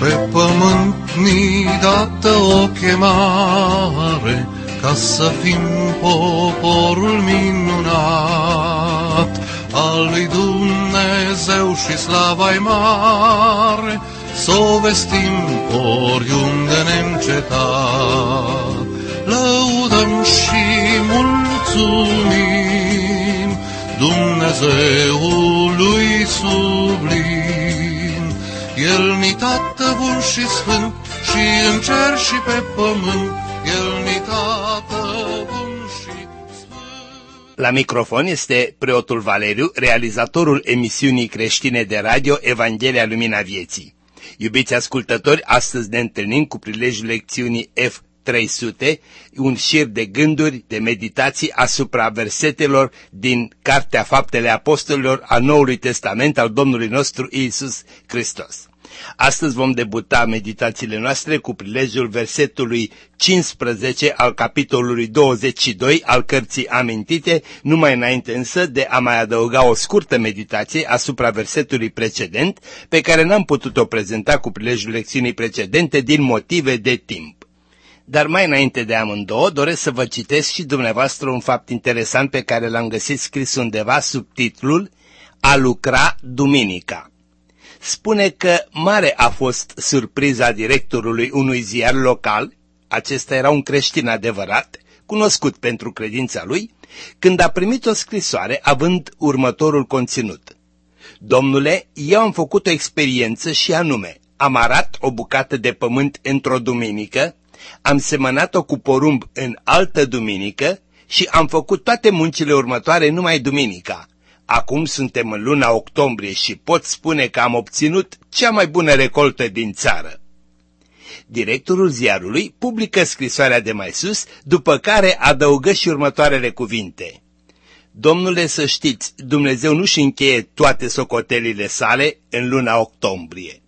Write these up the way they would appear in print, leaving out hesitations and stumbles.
Pe pământ ni dată o chemare, ca să fim poporul minunat al lui Dumnezeu și slava-i mare, s-o vestim oriunde neîncetat. Lăudăm și mulțumim Dumnezeului sublim. El-ni Tată bun și sfânt, și în cer și pe pământ, El-ni Tată bun și sfânt. La microfon este preotul Valeriu, realizatorul emisiunii creștine de radio Evanghelia Lumina Vieții. Iubiți ascultători, astăzi ne întâlnim cu prilejul lecțiunii F300, un șir de gânduri, de meditații asupra versetelor din Cartea Faptele Apostolilor a Noului Testament al Domnului nostru Iisus Hristos. Astăzi vom debuta meditațiile noastre cu prilejul versetului 15 al capitolului 22 al cărții amintite, numai înainte însă de a mai adăuga o scurtă meditație asupra versetului precedent, pe care n-am putut-o prezenta cu prilejul lecțiunii precedente din motive de timp. Dar mai înainte de amândouă, doresc să vă citesc și dumneavoastră un fapt interesant pe care l-am găsit scris undeva sub titlul A lucra duminica. Spune că mare a fost surpriza directorului unui ziar local, acesta era un creștin adevărat, cunoscut pentru credința lui, când a primit o scrisoare având următorul conținut. Domnule, eu am făcut o experiență și anume, am arat o bucată de pământ într-o duminică, am semănat-o cu porumb în altă duminică și am făcut toate muncile următoare numai duminica. Acum suntem în luna octombrie și pot spune că am obținut cea mai bună recoltă din țară. Directorul ziarului publică scrisoarea de mai sus, după care adăugă și următoarele cuvinte. Domnule, să știți, Dumnezeu nu-și încheie toate socotelile sale în luna octombrie.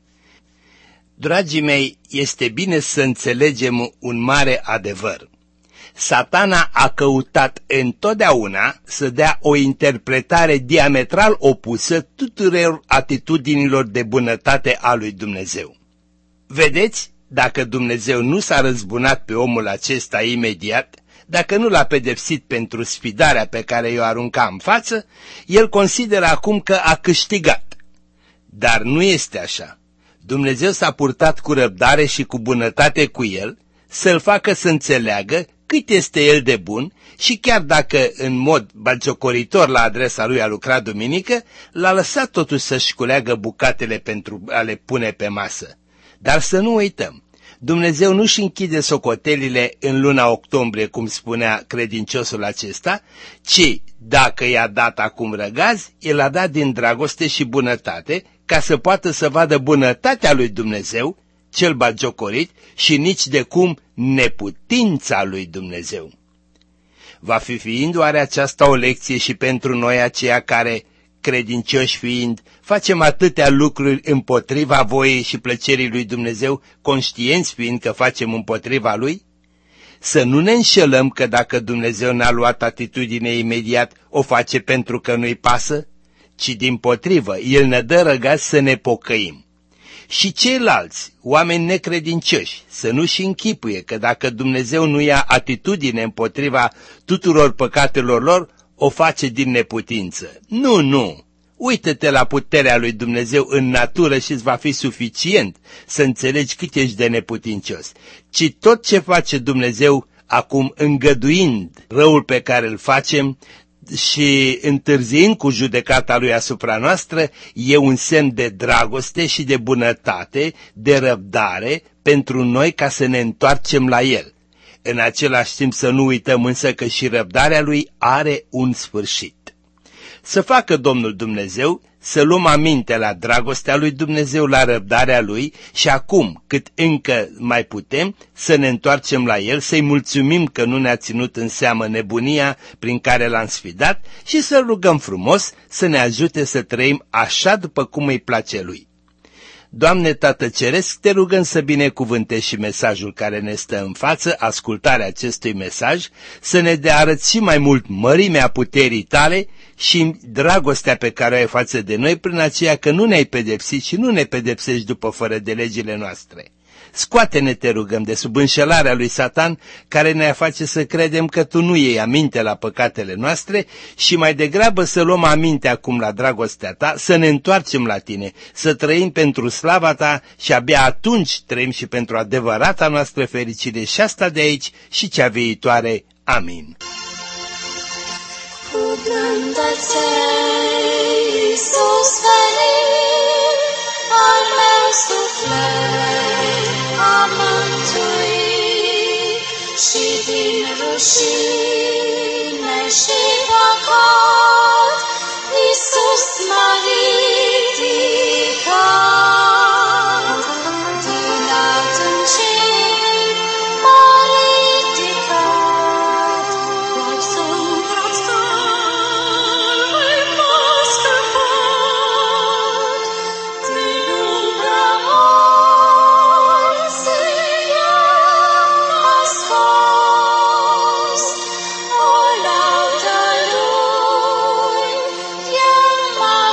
Dragii mei, este bine să înțelegem un mare adevăr. Satana a căutat întotdeauna să dea o interpretare diametral opusă tuturor atitudinilor de bunătate a lui Dumnezeu. Vedeți, dacă Dumnezeu nu s-a răzbunat pe omul acesta imediat, dacă nu l-a pedepsit pentru sfidarea pe care i-o arunca în față, el consideră acum că a câștigat. Dar nu este așa. Dumnezeu s-a purtat cu răbdare și cu bunătate cu el, să-l facă să înțeleagă cât este el de bun și chiar dacă în mod batjocoritor la adresa lui a lucrat duminică, l-a lăsat totuși să-și culeagă bucatele pentru a le pune pe masă. Dar să nu uităm, Dumnezeu nu-și închide socotelile în luna octombrie, cum spunea credinciosul acesta, ci dacă i-a dat acum răgaz, el a dat din dragoste și bunătate, ca să poată să vadă bunătatea lui Dumnezeu, cel batjocorit, și nici de cum neputința lui Dumnezeu. Va fi fiind oare aceasta o lecție și pentru noi aceia care, credincioși fiind, facem atâtea lucruri împotriva voiei și plăcerii lui Dumnezeu, conștienți fiind că facem împotriva lui? Să nu ne înșelăm că dacă Dumnezeu n-a luat atitudine imediat, o face pentru că nu-i pasă, ci dimpotrivă, El ne dă răgaz să ne pocăim. Și ceilalți, oameni necredincioși, să nu-și închipuie că dacă Dumnezeu nu ia atitudine împotriva tuturor păcatelor lor, o face din neputință. Nu! Uită-te la puterea lui Dumnezeu în natură și îți va fi suficient să înțelegi cât ești de neputincios. Ci tot ce face Dumnezeu acum, îngăduind răul pe care îl facem și întârziind cu judecata lui asupra noastră, e un semn de dragoste și de bunătate, de răbdare pentru noi, ca să ne întoarcem la El. În același timp să nu uităm însă că și răbdarea lui are un sfârșit. Să facă Domnul Dumnezeu să luăm aminte la dragostea lui Dumnezeu, la răbdarea lui și acum, cât încă mai putem, să ne întoarcem la El, să-i mulțumim că nu ne-a ținut în seamă nebunia prin care l-am sfidat și să-L rugăm frumos să ne ajute să trăim așa după cum îi place Lui. Doamne Tată Ceresc, te rugăm să binecuvântești și mesajul care ne stă în față, ascultarea acestui mesaj, să ne dea arăți și mai mult mărimea puterii tale și dragostea pe care o ai față de noi prin aceea că nu ne-ai pedepsit și nu ne pedepsești după fără de legile noastre. Scoate-ne, te rugăm, de sub înșelarea lui Satan, care ne face să credem că tu nu iei aminte la păcatele noastre și mai degrabă să luăm aminte acum la dragostea ta, să ne întoarcem la tine, să trăim pentru slava ta și abia atunci trăim și pentru adevărata noastră fericire, și asta de aici și cea viitoare. Amin. Cu blândețe, Iisus venit, al meu suflet a mântuit, și din rușine și păcat, Iisus m-a ridicat. Din adâncimi m-a ridicat, doar să-mi braț tale m-a scăpat. Din umbra morții m-a scos, o laudă lui, El m-a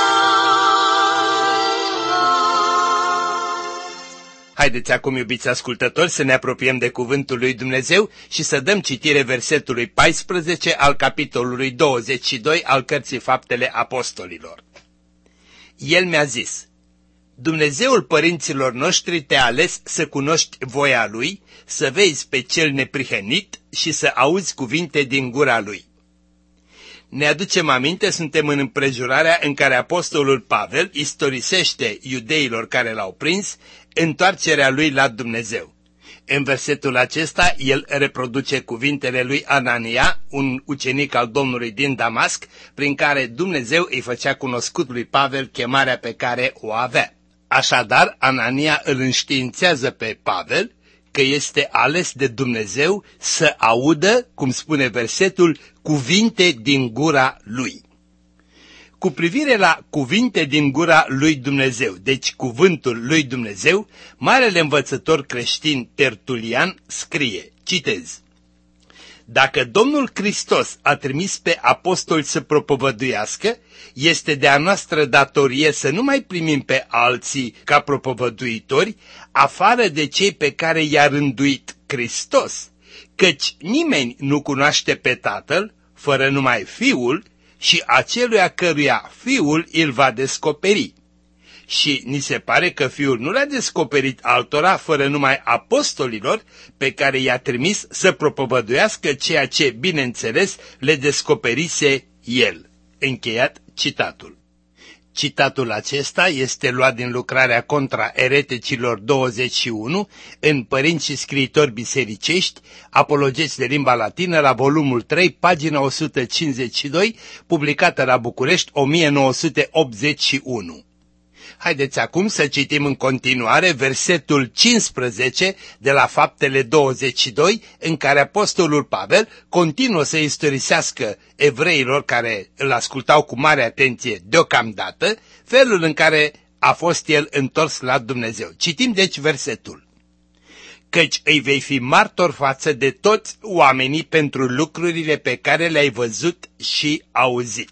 salvat. Haideți acum, iubiți ascultători, să ne apropiem de cuvântul lui Dumnezeu și să dăm citire versetului 14 al capitolului 22 al cărții Faptele Apostolilor. El mi-a zis: Dumnezeul părinților noștri te-a ales să cunoști voia Lui, să vezi pe cel neprihănit și să auzi cuvinte din gura Lui. Ne aducem aminte, suntem în împrejurarea în care apostolul Pavel istorisește iudeilor care l-au prins întoarcerea lui la Dumnezeu. În versetul acesta, el reproduce cuvintele lui Anania, un ucenic al Domnului din Damasc, prin care Dumnezeu îi făcea cunoscut lui Pavel chemarea pe care o avea. Așadar, Anania îl înștiințează pe Pavel că este ales de Dumnezeu să audă, cum spune versetul, cuvinte din gura lui. Cu privire la cuvinte din gura lui Dumnezeu, deci cuvântul lui Dumnezeu, marele învățător creștin Tertulian scrie, citez: Dacă Domnul Hristos a trimis pe apostoli să propovăduiască, este de a noastră datorie să nu mai primim pe alții ca propovăduitori, afară de cei pe care i-a rânduit Hristos, căci nimeni nu cunoaște pe Tatăl, fără numai Fiul, și aceluia căruia Fiul îl va descoperi. Și ni se pare că Fiul nu l-a descoperit altora fără numai apostolilor pe care i-a trimis să propovăduiască ceea ce, bineînțeles, le descoperise El. Încheiat citatul. Citatul acesta este luat din lucrarea Contra ereticilor 21 în Părinți și scriitori bisericești, apologeți de limba latină, la volumul 3, pagina 152, publicată la București 1981. Haideți acum să citim în continuare versetul 15 de la Faptele 22, în care apostolul Pavel continuă să istorisească evreilor care îl ascultau cu mare atenție deocamdată, felul în care a fost el întors la Dumnezeu. Citim deci versetul: Căci îi vei fi martor față de toți oamenii pentru lucrurile pe care le-ai văzut și auzit.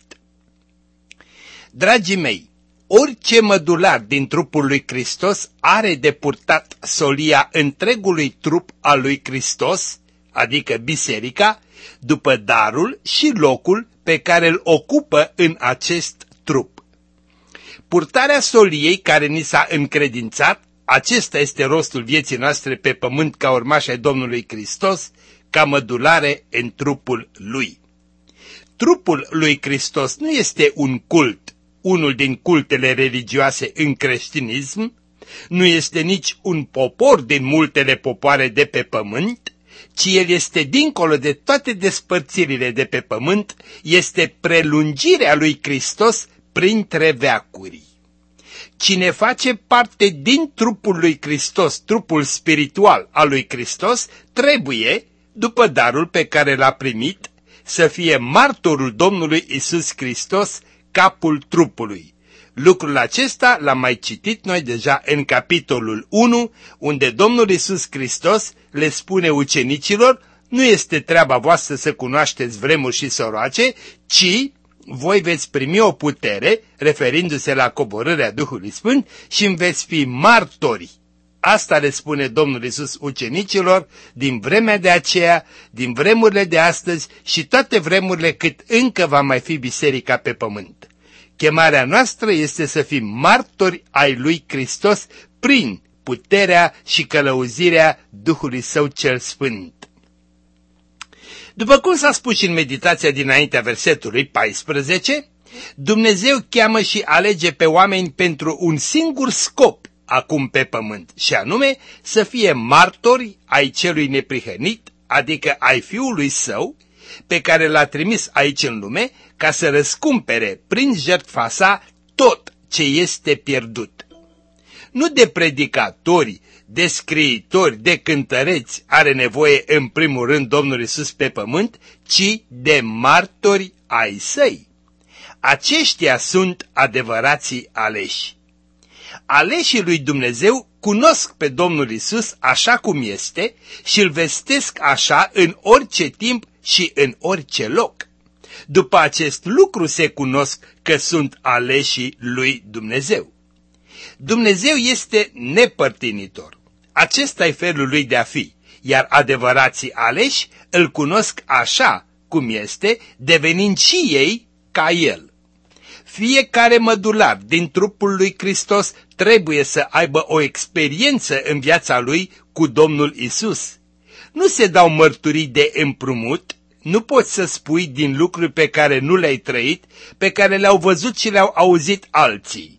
Dragii mei, orice mădular din trupul lui Hristos are de purtat solia întregului trup al lui Hristos, adică biserica, după darul și locul pe care îl ocupă în acest trup. Purtarea soliei care ni s-a încredințat, acesta este rostul vieții noastre pe pământ ca urmași ai Domnului Hristos, ca mădulare în trupul Lui. Trupul lui Hristos nu este un cult, unul din cultele religioase în creștinism, nu este nici un popor din multele popoare de pe pământ, ci el este dincolo de toate despărțirile de pe pământ, este prelungirea lui Hristos printre veacuri. Cine face parte din trupul lui Hristos, trupul spiritual al lui Hristos, trebuie, după darul pe care l-a primit, să fie martorul Domnului Isus Hristos, capul trupului. Lucrul acesta l-am mai citit noi deja în capitolul 1, unde Domnul Iisus Hristos le spune ucenicilor: nu este treaba voastră să cunoașteți vremuri și soroace, ci voi veți primi o putere, referindu-se la coborârea Duhului Sfânt, și îmi veți fi martori. Asta le spune Domnul Iisus ucenicilor din vremea de aceea, din vremurile de astăzi și toate vremurile cât încă va mai fi biserica pe pământ. Chemarea noastră este să fim martori ai lui Hristos prin puterea și călăuzirea Duhului Său cel Sfânt. După cum s-a spus și în meditația dinaintea versetului 14, Dumnezeu cheamă și alege pe oameni pentru un singur scop acum pe pământ, și anume să fie martori ai celui neprihănit, adică ai Fiului Său, pe care l-a trimis aici în lume ca să răscumpere prin jertfa sa tot ce este pierdut. Nu de predicatori, de scriitori, de cântăreți are nevoie în primul rând Domnul Iisus pe pământ, ci de martori ai Săi. Aceștia sunt adevărații aleși. Aleșii lui Dumnezeu cunosc pe Domnul Iisus așa cum este și îl vestesc așa în orice timp și în orice loc. După acest lucru se cunosc că sunt aleșii lui Dumnezeu. Dumnezeu este nepărtinitor. Acesta e felul lui de a fi, iar adevărații aleși îl cunosc așa cum este, devenind și ei ca El. Fiecare mădular din trupul lui Hristos trebuie să aibă o experiență în viața lui cu Domnul Isus. Nu se dau mărturii de împrumut, nu poți să spui din lucruri pe care nu le-ai trăit, pe care le-au văzut și le-au auzit alții.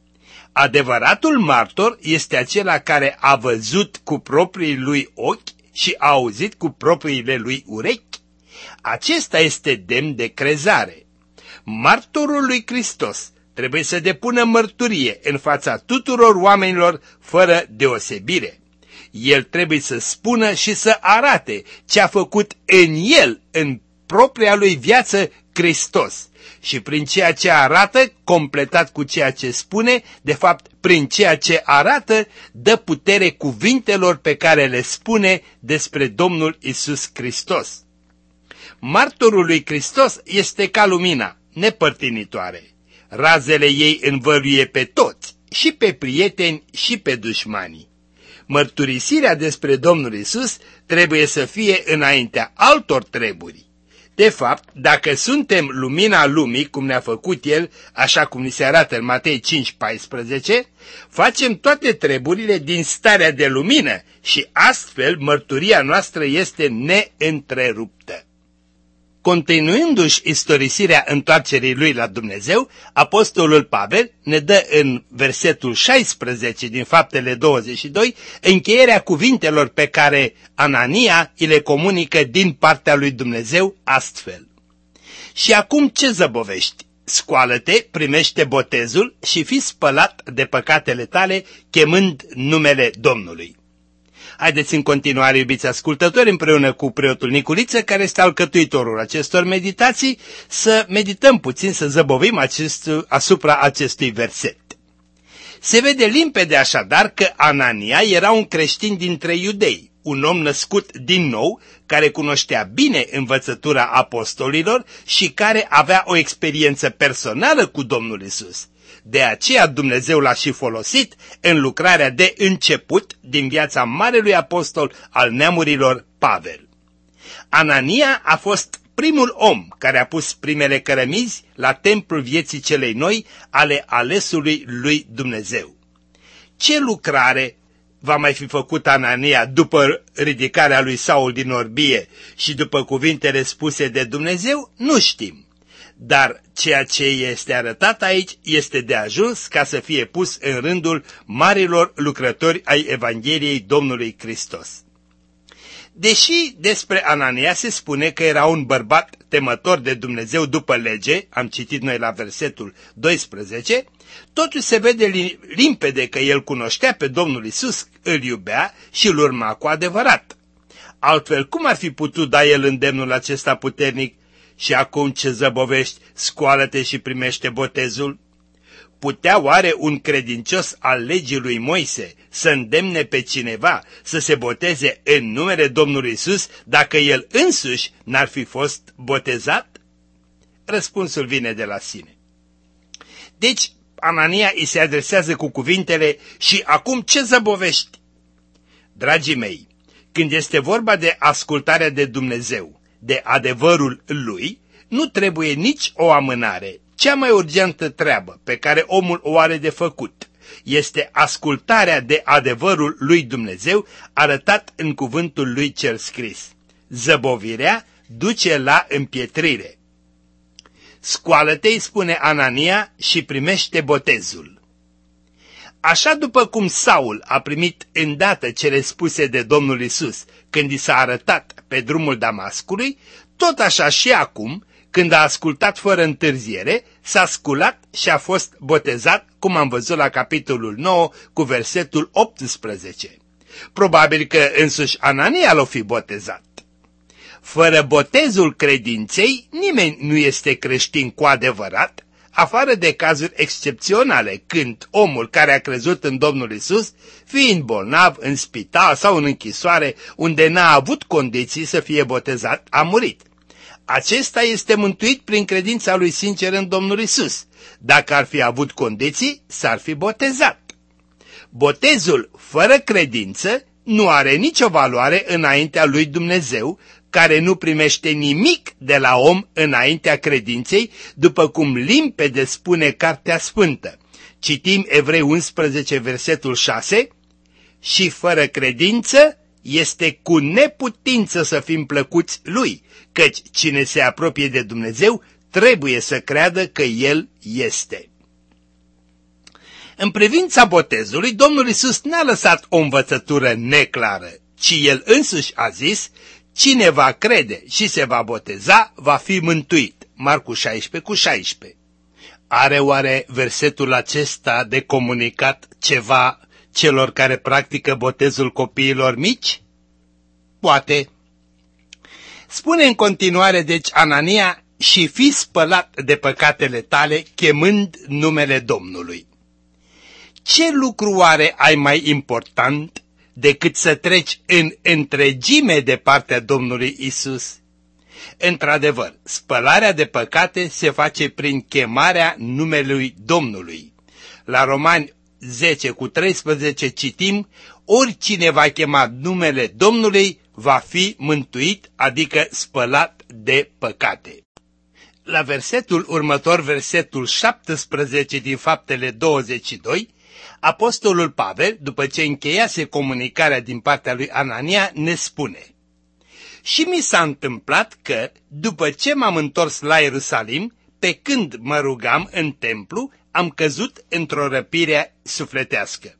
Adevăratul martor este acela care a văzut cu proprii lui ochi și a auzit cu propriile lui urechi. Acesta este demn de crezare. Martorul lui Hristos trebuie să depună mărturie în fața tuturor oamenilor fără deosebire. El trebuie să spună și să arate ce a făcut în el, în propria lui viață, Hristos. Și prin ceea ce arată, completat cu ceea ce spune, de fapt, prin ceea ce arată, dă putere cuvintelor pe care le spune despre Domnul Isus Hristos. Martorul lui Hristos este ca lumina, nepărtinitoare. Razele ei învăluie pe toți, și pe prieteni și pe dușmanii. Mărturisirea despre Domnul Isus trebuie să fie înaintea altor treburi. De fapt, dacă suntem lumina lumii, cum ne-a făcut El, așa cum ni se arată în Matei 5:14, facem toate treburile din starea de lumină și astfel mărturia noastră este neîntreruptă. Continuându-și istorisirea întoarcerii lui la Dumnezeu, apostolul Pavel ne dă în versetul 16 din Faptele 22 încheierea cuvintelor pe care Anania îi le comunică din partea lui Dumnezeu astfel. Și acum ce zăbovești? Scoală-te, primește botezul și fii spălat de păcatele tale, chemând numele Domnului. Haideți în continuare, iubiți ascultători, împreună cu preotul Niculiță, care este alcătuitorul acestor meditații, să medităm puțin, să zăbovim asupra acestui verset. Se vede limpede așadar că Anania era un creștin dintre iudei, un om născut din nou, care cunoștea bine învățătura apostolilor și care avea o experiență personală cu Domnul Isus. De aceea Dumnezeu l-a și folosit în lucrarea de început din viața marelui apostol al neamurilor Pavel. Anania a fost primul om care a pus primele cărămizi la templul vieții celei noi ale alesului lui Dumnezeu. Ce lucrare va mai fi făcut Anania după ridicarea lui Saul din orbie și după cuvintele spuse de Dumnezeu? Nu știm. Dar ceea ce este arătat aici este de ajuns ca să fie pus în rândul marilor lucrători ai Evangheliei Domnului Hristos. Deși despre Anania se spune că era un bărbat temător de Dumnezeu după lege, am citit noi la versetul 12, totuși se vede limpede că el cunoștea pe Domnul Isus, îl iubea și îl urma cu adevărat. Altfel, cum ar fi putut da el îndemnul acesta puternic? Și acum ce zăbovești, scoală-te și primește botezul? Putea oare un credincios al legii lui Moise să îndemne pe cineva să se boteze în numele Domnului Isus dacă el însuși n-ar fi fost botezat? răspunsul vine de la sine. Deci, Anania îi se adresează cu cuvintele: și acum ce zăbovești? Dragii mei, când este vorba de ascultarea de Dumnezeu, de adevărul Lui, nu trebuie nici o amânare. Cea mai urgentă treabă pe care omul o are de făcut este ascultarea de adevărul lui Dumnezeu arătat în cuvântul lui cel scris. Zăbovirea duce la împietrire. Scoală-te, îi spune Anania, și primește botezul. Așa după cum Saul a primit îndată cele spuse de Domnul Iisus când i s-a arătat pe drumul Damascului, tot așa și acum, când a ascultat fără întârziere, s-a sculat și a fost botezat, cum am văzut la capitolul 9 cu versetul 18. Probabil că însuși Anania l-o fi botezat. Fără botezul credinței, nimeni nu este creștin cu adevărat, afară de cazuri excepționale, când omul care a crezut în Domnul Iisus, fiind bolnav în spital sau în închisoare, unde n-a avut condiții să fie botezat, a murit. Acesta este mântuit prin credința lui sinceră în Domnul Iisus. Dacă ar fi avut condiții, s-ar fi botezat. Botezul fără credință nu are nicio valoare înaintea lui Dumnezeu, care nu primește nimic de la om înaintea credinței, după cum limpede spune Cartea Sfântă. Citim Evrei 11, versetul 6, și fără credință este cu neputință să fim plăcuți lui, căci cine se apropie de Dumnezeu trebuie să creadă că El este. În privința botezului, Domnul Iisus n-a lăsat o învățătură neclară, ci El însuși a zis: cine va crede și se va boteza, va fi mântuit. Marcu 16:16. Are oare versetul acesta de comunicat ceva celor care practică botezul copiilor mici? Poate. Spune în continuare deci Anania: și fi spălat de păcatele tale, chemând numele Domnului. Ce lucru oare ai mai important decât să treci în întregime de partea Domnului Isus? Într-adevăr, spălarea de păcate se face prin chemarea numelui Domnului. La Romani 10:13 citim: oricine va chema numele Domnului va fi mântuit, adică spălat de păcate. La versetul următor, versetul 17 din Faptele 22, apostolul Pavel, după ce încheiase comunicarea din partea lui Anania, ne spune: și mi s-a întâmplat că, după ce m-am întors la Ierusalim, pe când mă rugam în templu, am căzut într-o răpire sufletească.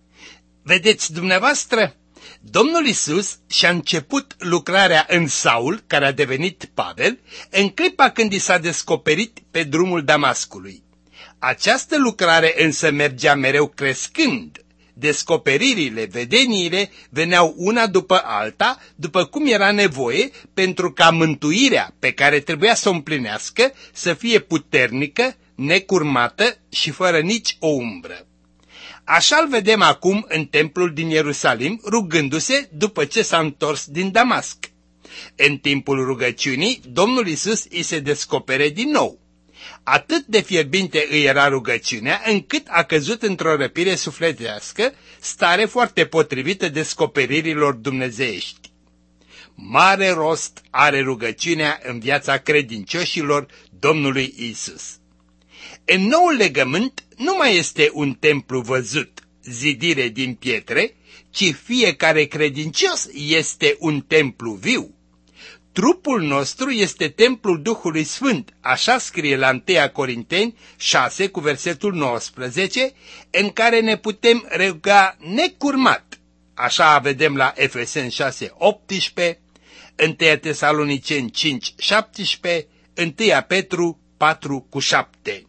Vedeți dumneavoastră, Domnul Iisus și-a început lucrarea în Saul, care a devenit Pavel, în clipa când i s-a descoperit pe drumul Damascului. Această lucrare însă mergea mereu crescând. Descoperirile, vedeniile veneau una după alta, după cum era nevoie, pentru ca mântuirea pe care trebuia să o împlinească să fie puternică, necurmată și fără nici o umbră. Așa-l vedem acum în templul din Ierusalim, rugându-se după ce s-a întors din Damasc. În timpul rugăciunii, Domnul Iisus îi se descopere din nou. Atât de fierbinte îi era rugăciunea, încât a căzut într-o răpire sufletească, stare foarte potrivită descoperirilor dumnezeiești. Mare rost are rugăciunea în viața credincioșilor Domnului Iisus. În noul legământ nu mai este un templu văzut, zidire din pietre, ci fiecare credincios este un templu viu. Trupul nostru este templul Duhului Sfânt, așa scrie la 1 Corinteni 6 cu versetul 19, în care ne putem ruga necurmat. Așa vedem la Efeseni 6, 18, 1 Tesaloniceni 5, 17, 1 Petru 4 cu 7.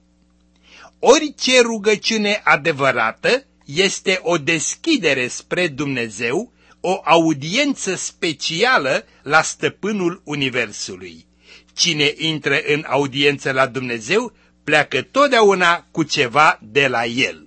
Orice rugăciune adevărată este o deschidere spre Dumnezeu, o audiență specială la stăpânul universului. Cine intră în audiență la Dumnezeu pleacă totdeauna cu ceva de la El.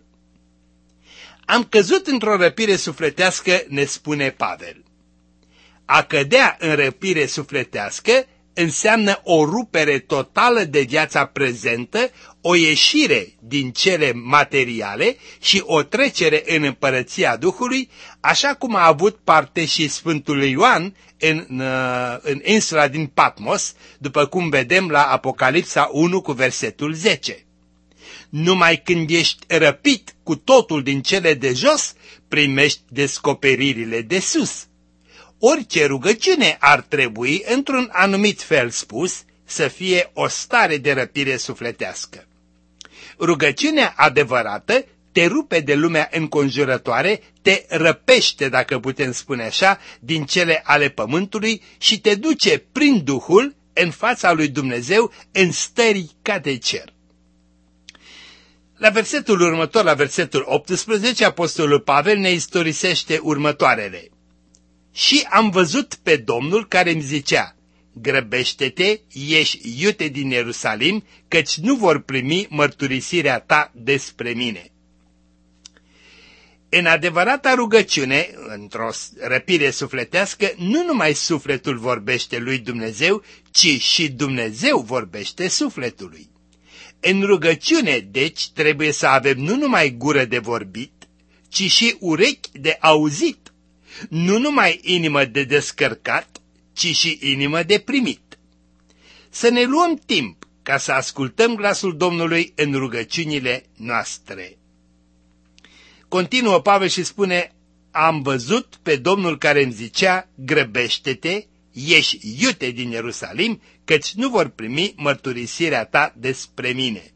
Am căzut într-o răpire sufletească, ne spune Pavel. A cădea în răpire sufletească înseamnă o rupere totală de viața prezentă, o ieșire din cele materiale și o trecere în împărăția Duhului, așa cum a avut parte și Sfântul Ioan în insula din Patmos, după cum vedem la Apocalipsa 1 cu versetul 10. Numai când ești răpit cu totul din cele de jos, primești descoperirile de sus. Orice rugăciune ar trebui, într-un anumit fel spus, să fie o stare de răpire sufletească. Rugăciunea adevărată te rupe de lumea înconjurătoare, te răpește, dacă putem spune așa, din cele ale pământului și te duce prin Duhul în fața lui Dumnezeu în stări ca de cer. La versetul următor, la versetul 18, Apostolul Pavel ne istorisește următoarele. Și am văzut pe Domnul care îmi zicea, grăbește-te, ieși iute din Ierusalim, căci nu vor primi mărturisirea ta despre mine. În adevărata rugăciune, într-o răpire sufletească, nu numai sufletul vorbește lui Dumnezeu, ci și Dumnezeu vorbește sufletului. În rugăciune, deci, trebuie să avem nu numai gură de vorbit, ci și urechi de auzit, nu numai inimă de descărcat, ci și inimă de primit. Să ne luăm timp ca să ascultăm glasul Domnului în rugăciunile noastre. Continuă Pavel și spune, am văzut pe Domnul care îmi zicea, grăbește-te, ieși iute din Ierusalim, căci nu vor primi mărturisirea ta despre mine.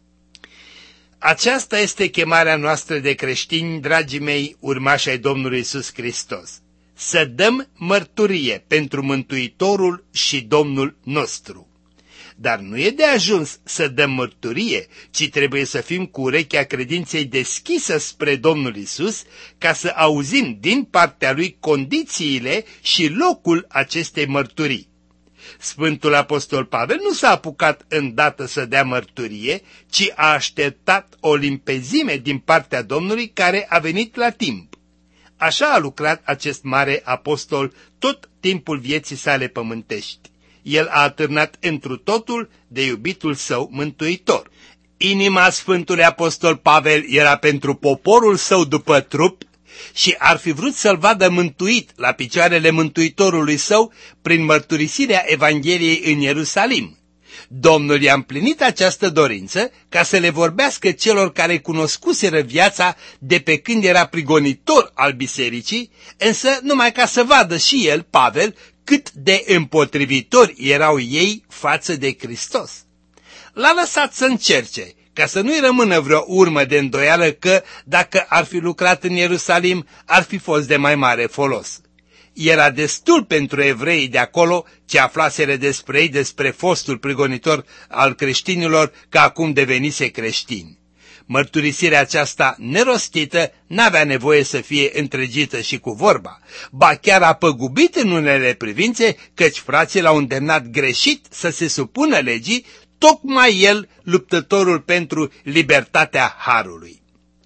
Aceasta este chemarea noastră de creștini, dragii mei, urmași ai Domnului Iisus Hristos. Să dăm mărturie pentru Mântuitorul și Domnul nostru. Dar nu e de ajuns să dăm mărturie, ci trebuie să fim cu urechea credinței deschisă spre Domnul Iisus, ca să auzim din partea Lui condițiile și locul acestei mărturii. Sfântul Apostol Pavel nu s-a apucat îndată să dea mărturie, ci a așteptat o limpezime din partea Domnului care a venit la timp. Așa a lucrat acest mare apostol tot timpul vieții sale pământești. El a atârnat întru totul de iubitul său mântuitor. Inima Sfântului Apostol Pavel era pentru poporul său după trup și ar fi vrut să-l vadă mântuit la picioarele Mântuitorului său prin mărturisirea Evangheliei în Ierusalim. Domnul i-a împlinit această dorință ca să le vorbească celor care cunoscuseră viața de pe când era prigonitor al bisericii, însă numai ca să vadă și el, Pavel, cât de împotrivitori erau ei față de Hristos. L-a lăsat să încerce, ca să nu-i rămână vreo urmă de îndoială că, dacă ar fi lucrat în Ierusalim, ar fi fost de mai mare folos. Era destul pentru evreii de acolo ce aflaseră despre ei, despre fostul prigonitor al creștinilor, că acum devenise creștini. Mărturisirea aceasta nerostită n-avea nevoie să fie întregită și cu vorba, ba chiar a păgubit în unele privințe, căci frații l-au îndemnat greșit să se supună legii, tocmai el, luptătorul pentru libertatea harului.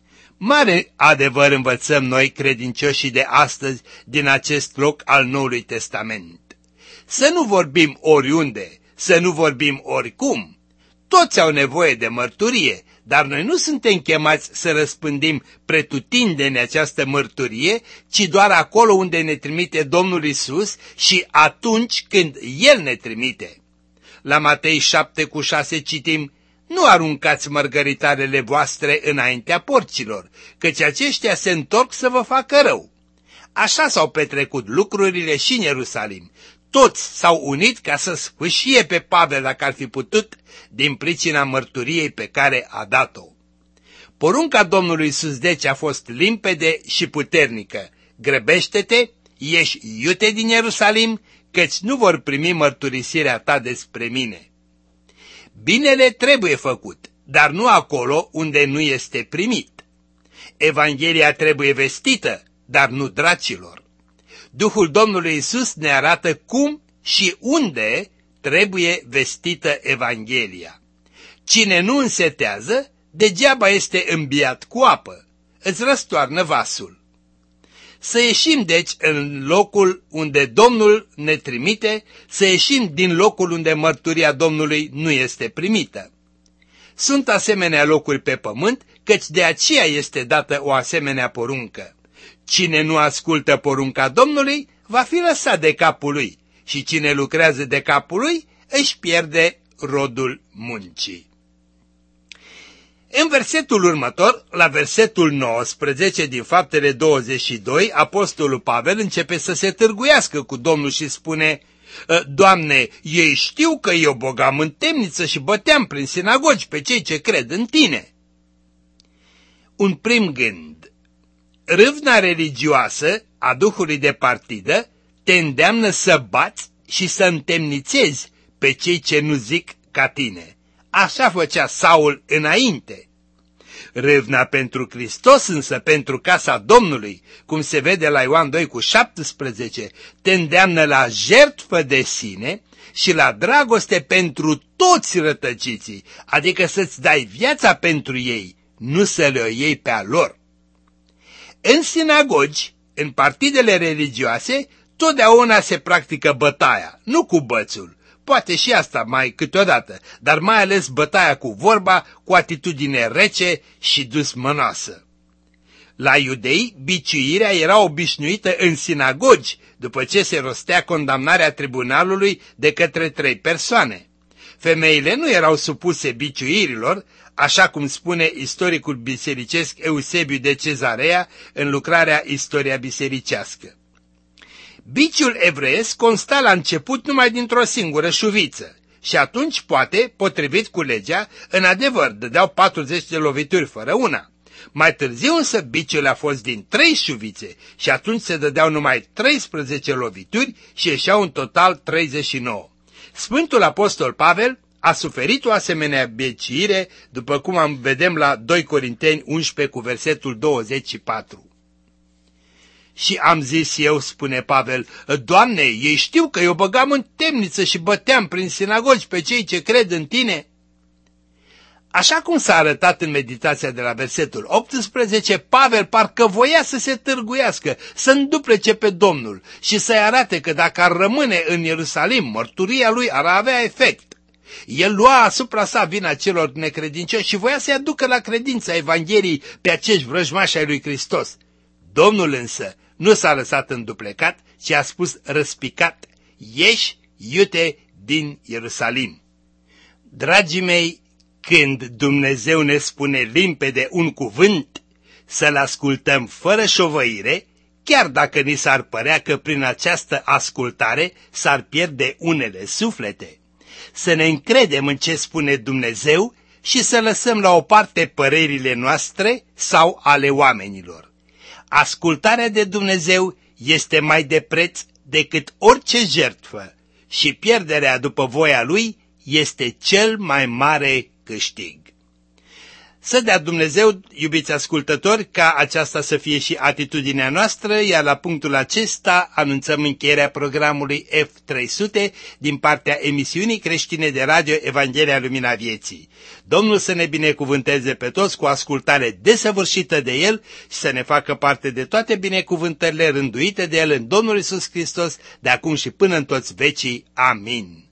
Mare adevăr învățăm noi, credincioșii de astăzi, din acest loc al Noului Testament. Să nu vorbim oriunde, să nu vorbim oricum. Toți au nevoie de mărturie, dar noi nu suntem chemați să răspândim pretutindeni această mărturie, ci doar acolo unde ne trimite Domnul Iisus și atunci când El ne trimite. La Matei 7:6 citim, nu aruncați mărgăritarele voastre înaintea porcilor, căci aceștia se întorc să vă facă rău. Așa s-au petrecut lucrurile și în Ierusalim. Toți s-au unit ca să sfâșie pe Pavel dacă ar fi putut, din pricina mărturiei pe care a dat-o. Porunca Domnului Iisus deci a fost limpede și puternică. Grăbește-te, ieși iute din Ierusalim, căci nu vor primi mărturisirea ta despre mine. Binele trebuie făcut, dar nu acolo unde nu este primit. Evanghelia trebuie vestită, dar nu dracilor. Duhul Domnului Iisus ne arată cum și unde trebuie vestită Evanghelia. Cine nu însetează, degeaba este îmbiat cu apă, îți răstoarnă vasul. Să ieșim deci în locul unde Domnul ne trimite, să ieșim din locul unde mărturia Domnului nu este primită. Sunt asemenea locuri pe pământ, căci de aceea este dată o asemenea poruncă. Cine nu ascultă porunca Domnului va fi lăsat de capul lui și cine lucrează de capul lui își pierde rodul muncii. În versetul următor, la versetul 19 din Faptele 22, apostolul Pavel începe să se târguiască cu Domnul și spune: Doamne, ei știu că eu băgam în temniță și băteam prin sinagogi pe cei ce cred în Tine. Un prim gând. Râvna religioasă a duhului de partidă te îndeamnă să bați și să întemnițezi pe cei ce nu zic ca tine. Așa făcea Saul înainte. Râvna pentru Hristos însă, pentru casa Domnului, cum se vede la Ioan 2:17, te îndeamnă la jertfă de sine și la dragoste pentru toți rătăciții, adică să-ți dai viața pentru ei, nu să le iei pe a lor. În sinagogi, în partidele religioase, totdeauna se practică bătaia, nu cu bățul. Poate și asta mai câteodată, dar mai ales bătaia cu vorba, cu atitudine rece și dușmănoasă. La iudei, biciuirea era obișnuită în sinagogi, după ce se rostea condamnarea tribunalului de către 3 persoane. Femeile nu erau supuse biciuirilor, așa cum spune istoricul bisericesc Eusebiu de Cezarea în lucrarea Istoria bisericească. Biciul evreiesc consta la început numai dintr-o singură șuviță și atunci, poate, potrivit cu legea, în adevăr dădeau 40 de lovituri fără una. Mai târziu însă biciul a fost din 3 șuvițe și atunci se dădeau numai 13 lovituri și ieșeau în total 39. Sfântul Apostol Pavel a suferit o asemenea biciuire, după cum vedem la 2 Corinteni 11 cu versetul 24. Și am zis eu, spune Pavel, Doamne, ei știu că eu băgam în temniță și băteam prin sinagogi pe cei ce cred în Tine. Așa cum s-a arătat în meditația de la versetul 18, Pavel parcă voia să se târguiască, să înduplece pe Domnul și să-i arate că dacă ar rămâne în Ierusalim, mărturia lui ar avea efect. El lua asupra sa vina celor necredincioși și voia să-i aducă la credința Evangheliei pe acești vrăjmași ai lui Hristos. Domnul însă nu s-a lăsat înduplecat, ci a spus răspicat: ieși, iute, din Ierusalim. Dragii mei, când Dumnezeu ne spune limpede un cuvânt, să-l ascultăm fără șovăire, chiar dacă ni s-ar părea că prin această ascultare s-ar pierde unele suflete. Să ne încredem în ce spune Dumnezeu și să lăsăm la o parte părerile noastre sau ale oamenilor. Ascultarea de Dumnezeu este mai de preț decât orice jertfă și pierderea după voia Lui este cel mai mare câștig. Să dea Dumnezeu, iubiți ascultători, ca aceasta să fie și atitudinea noastră, iar la punctul acesta anunțăm încheierea programului F300 din partea emisiunii creștine de radio Evanghelia Lumina Vieții. Domnul să ne binecuvânteze pe toți cu ascultare desăvârșită de El și să ne facă parte de toate binecuvântările rânduite de El în Domnul Iisus Hristos, de acum și până în toți vecii. Amin.